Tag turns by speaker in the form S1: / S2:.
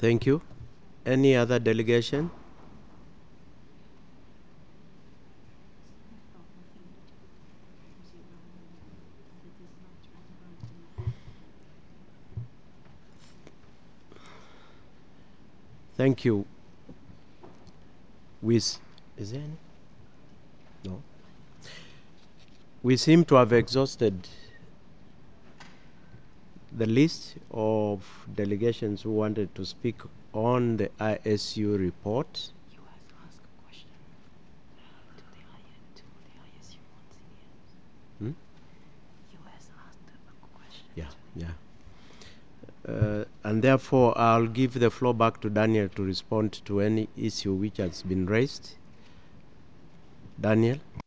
S1: Thank you. Any other delegation? Thank you. Is there any? No. We seem to have exhausted the list of delegations who wanted to speak on the ISU report. Hmm? Yeah, yeah. And therefore, I'll give the floor back to Daniel to respond to any issue which has been raised. Daniel?